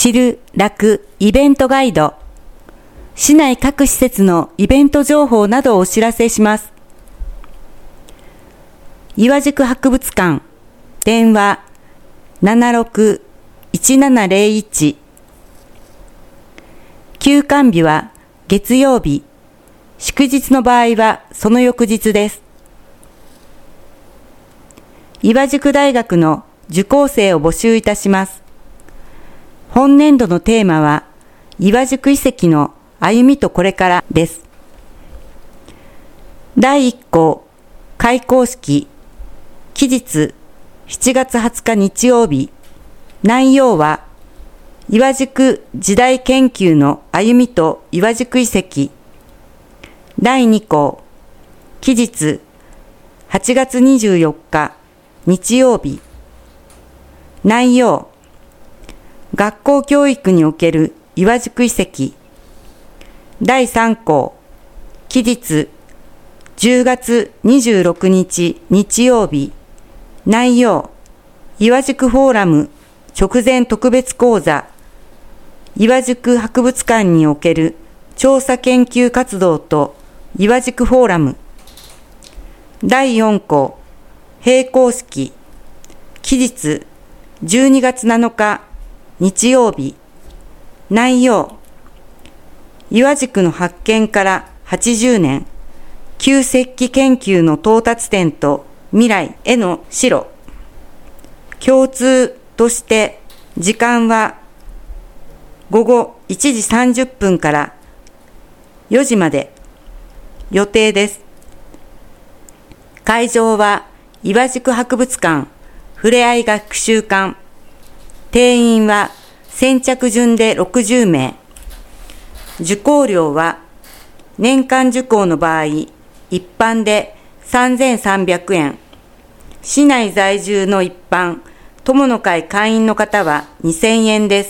知る楽イベントガイド。市内各施設のイベント情報などをお知らせします。岩宿博物館、電話 76-1701。休館日は月曜日、祝日の場合はその翌日です。岩宿大学の受講生を募集いたします。本年度のテーマは、岩宿遺跡の歩みとこれからです。第1項、開講式、期日、7月20日日曜日。内容は、岩宿時代研究の歩みと岩宿遺跡。第2項、期日、8月24日日曜日。内容、学校教育における岩宿遺跡。第3項、期日、10月26日日曜日。内容、岩宿フォーラム直前特別講座。岩宿博物館における調査研究活動と岩宿フォーラム。第4項、閉講式。期日、12月7日日曜日。内容、岩宿の発見から80年、旧石器研究の到達点と未来への指路。共通として時間は午後1時30分から4時まで予定です。会場は岩宿博物館ふれあい学習館。定員は先着順で60名。受講料は年間受講の場合、一般で3300円。市内在住の一般、友の会会員の方は2000円です。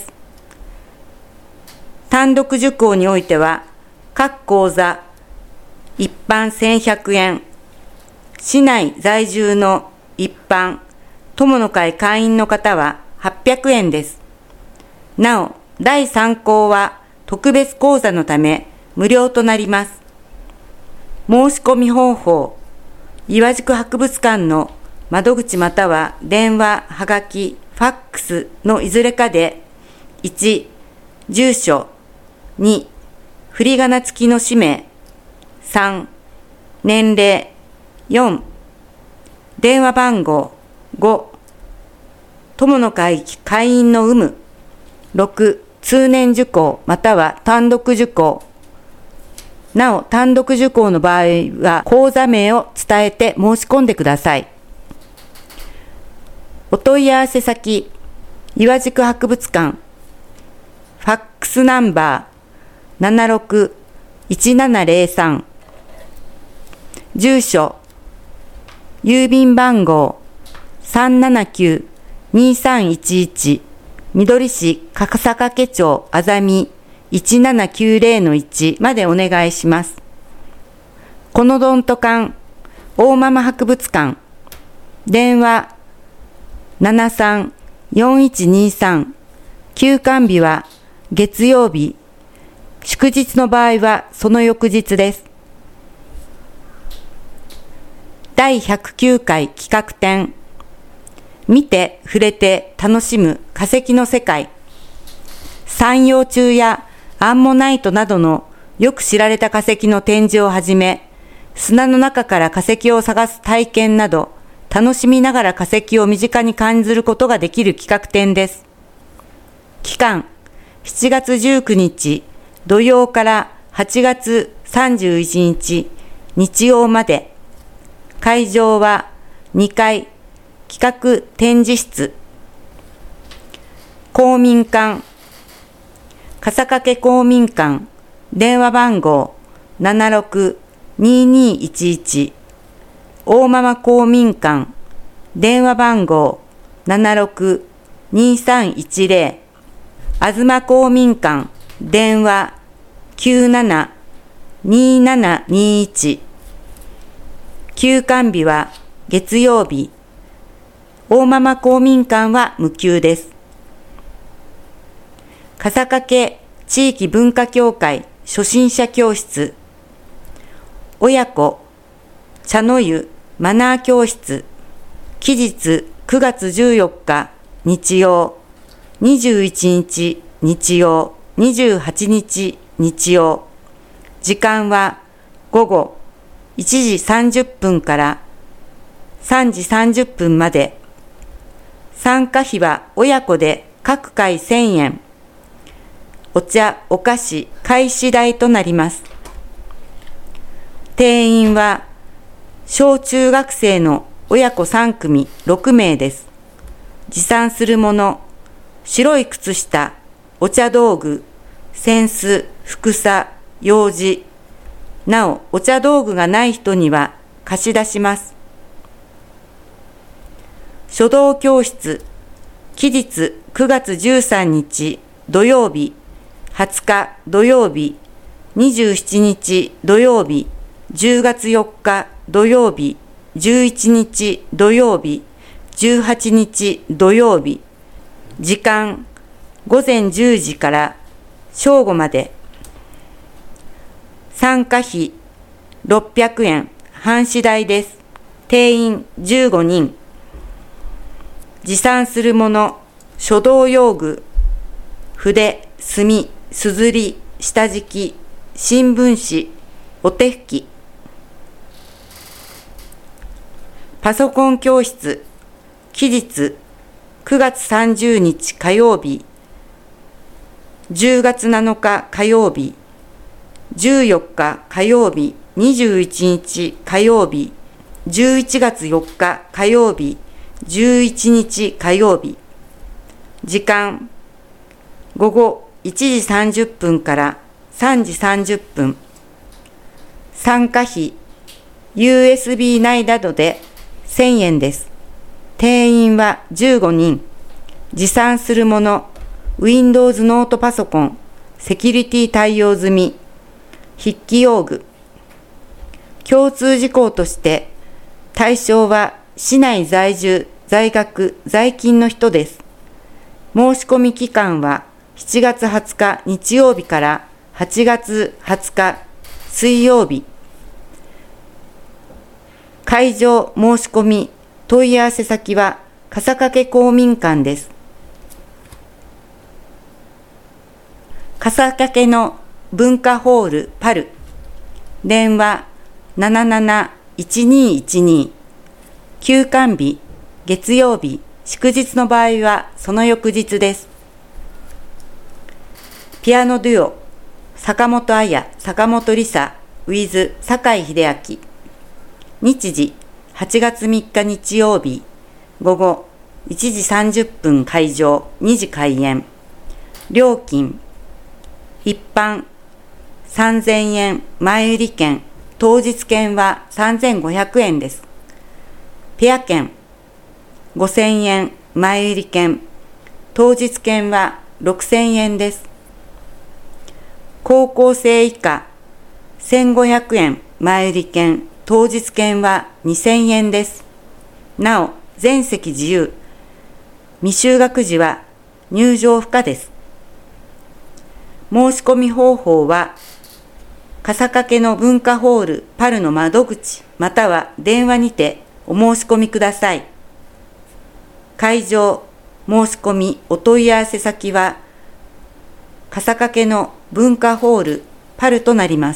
単独受講においては、各講座、一般1100円。市内在住の一般、友の会会員の方は800円です。なお、第3項は特別講座のため無料となります。申し込み方法、岩宿博物館の窓口または電話、はがき、ファックスのいずれかで、1、住所、2、振り仮名付きの氏名、3、年齢、4、電話番号、5、友の会会員の有無、6、通年受講または単独受講。なお、単独受講の場合は講座名を伝えて申し込んでください。お問い合わせ先、岩宿博物館、ファックスナンバー 76-1703、住所、郵便番号 379-2311、緑市笠懸町あざみ 1790-1 までお願いします。このどんと館、大間々博物館、電話73-4123、休館日は月曜日、祝日の場合はその翌日です。第109回企画展、見て触れて楽しむ化石の世界。三葉虫やアンモナイトなどのよく知られた化石の展示をはじめ、砂の中から化石を探す体験など、楽しみながら化石を身近に感じることができる企画展です。期間、7月19日土曜から8月31日日曜まで。会場は2階企画展示室。公民館、笠懸公民館、電話番号 76-2211、大間々公民館、電話番号 76-2310、東公民館、電話 97-2721。休館日は月曜日。大間々公民館は無休です。 笠掛地域文化協会初心者教室、親子茶の湯マナー教室、期日9月14日日曜、21日日曜、28日日曜。時間は午後1時30分から3時30分まで。参加費は親子で各回1000円。お茶、お菓子、開始代となります。定員は小中学生の親子3組6名です。持参するもの、白い靴下、お茶道具、扇子、ふくさ、ようじ。なお、お茶道具がない人には貸し出します。書道教室、期日9月13日土曜日、20日土曜日、27日土曜日、10月4日土曜日、11日土曜日、18日土曜日。時間、午前10時から正午まで。参加費600円、半紙代です。定員15人。持参するもの、書道用具、筆、墨、すずり、下敷き、新聞紙、お手拭き。パソコン教室、期日9月30日火曜日、10月7日火曜日、14日火曜日、21日火曜日、11月4日火曜日、11日火曜日。時間、午後1時30分から3時30分。参加費、USB 内などで1000円です。定員は15人。持参するもの、Windows ノートパソコン、セキュリティ対応済み、筆記用具。共通事項として、対象は市内在住、在学、在勤の人です。申し込み期間は7月20日日曜日から8月20日水曜日。会場申し込み問い合わせ先は笠掛公民館です。笠掛の文化ホールパル。電話771212。休館日月曜日、祝日の場合はその翌日です。ピアノデュオ、坂本彩、坂本理沙、with 酒井秀明。日時、8月3日日曜日、午後1時30分会場、2時開演。料金、一般3000円前売り券、当日券は3500円です。ペア券5000円前売り券、当日券は6000円です。高校生以下1500円前売り券、当日券は2000円です。なお、全席自由。未就学時は入場不可です。申し込み方法は、笠掛の文化ホールパルの窓口または電話にてお申し込みください。会場、申し込みお問い合わせ先は、笠掛の文化ホールパルとなります。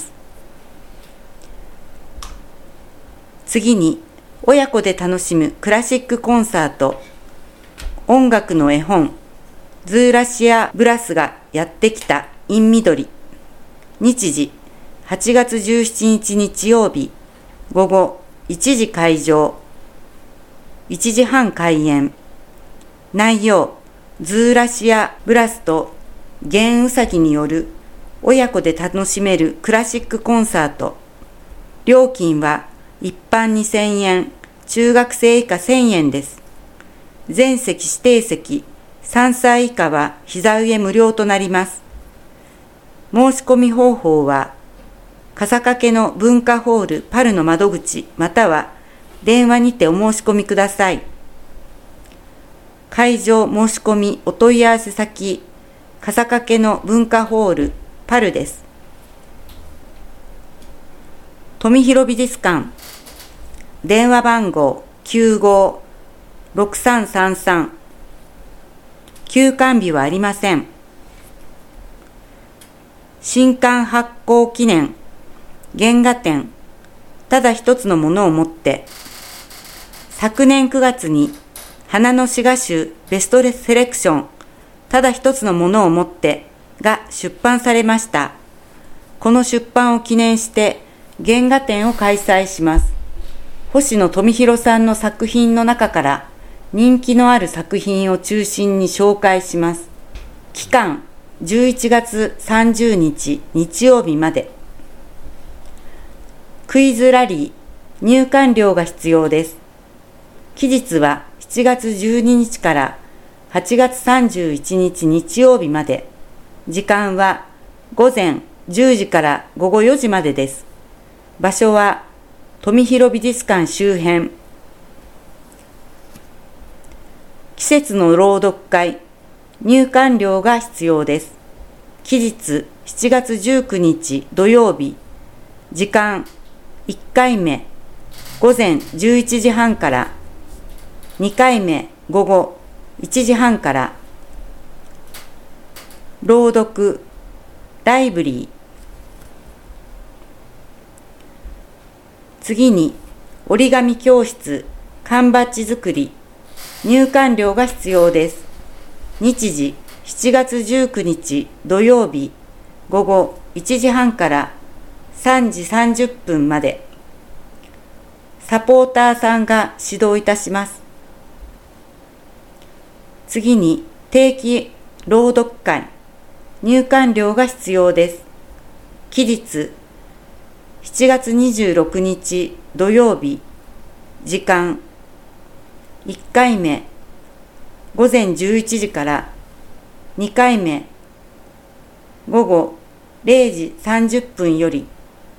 次に、親子で楽しむクラシックコンサート、音楽の絵本、ズーラシアブラスがやってきた in 緑。日時、8月17日日曜日、午後1時開場、1時半開演。内容、ズーラシアブラスと弦うさぎによる親子で楽しめるクラシックコンサート。料金は一般2000円、中学生以下1000円です。全席指定席、3歳以下は膝上無料となります。申し込み方法は、笠掛の文化ホールパルの窓口または電話にてお申し込みください。会場申し込みお問い合わせ先、 笠掛の文化ホールパルです。富広美術館、電話番号95-6333、休館日はありません。新館発行記念原画展、ただ一つのものをもって、昨年9月に花の詩画集ベストセレクション、ただ一つのものをもってが出版されました。この出版を記念して原画展を開催します。星野富弘さんの作品の中から人気のある作品を中心に紹介します。期間11月30日日曜日まで。クイズラリー、入館料が必要です。期日は7月12日から8月31日日曜日まで。時間は午前10時から午後4時までです。場所は富広美術館周辺。季節の朗読会、入館料が必要です。期日7月19日土曜日。時間1回目午前11時半から、2回目午後1時半から。朗読、ライブリー。次に、折り紙教室、缶バッジ作り、入館料が必要です。日時、7月19日土曜日、午後1時半から3時30分まで。サポーターさんが指導いたします。次に、定期朗読会、入館料が必要です。期日、7月26日土曜日。時間、1回目午前11時から、2回目午後0時30分より。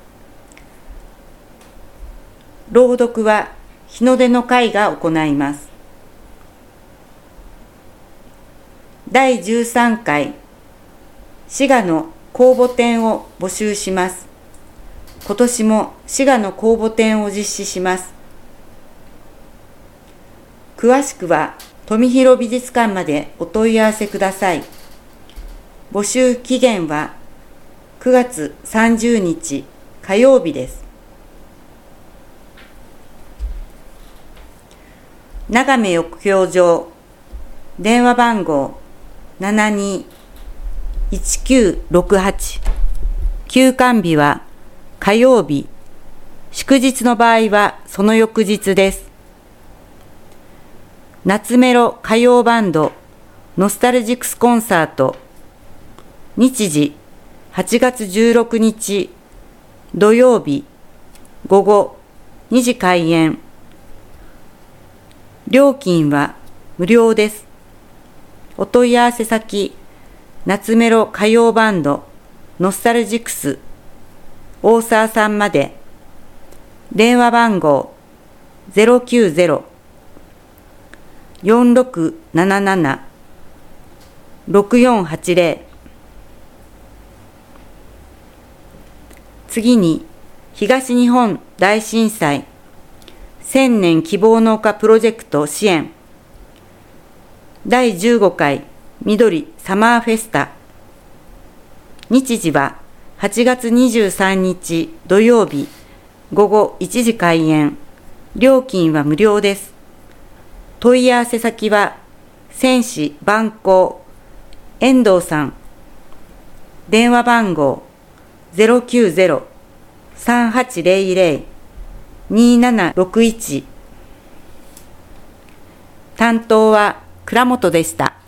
朗読は日の出の会が行います。第13回滋賀の公募展を募集します。今年も滋賀の公募展を実施します。詳しくは富広美術館までお問い合わせください。募集期限は9月30日火曜日です。長目浴標場、電話番号72-1968、休館日は火曜日、祝日の場合はその翌日です。夏メロ歌謡バンドノスタルジクスコンサート、日時8月16日土曜日午後2時開演。料金は無料です。お問い合わせ先、夏メロ歌謡バンドノスタルジクス大沢さんまで。電話番号090-4677-6480。次に、東日本大震災1000年希望の丘プロジェクト支援第15回緑サマーフェスタ。日時は8月23日土曜日午後1時開演。料金は無料です。問い合わせ先は戦士万行遠藤さん。電話番号090-3800-2761。担当は倉本でした。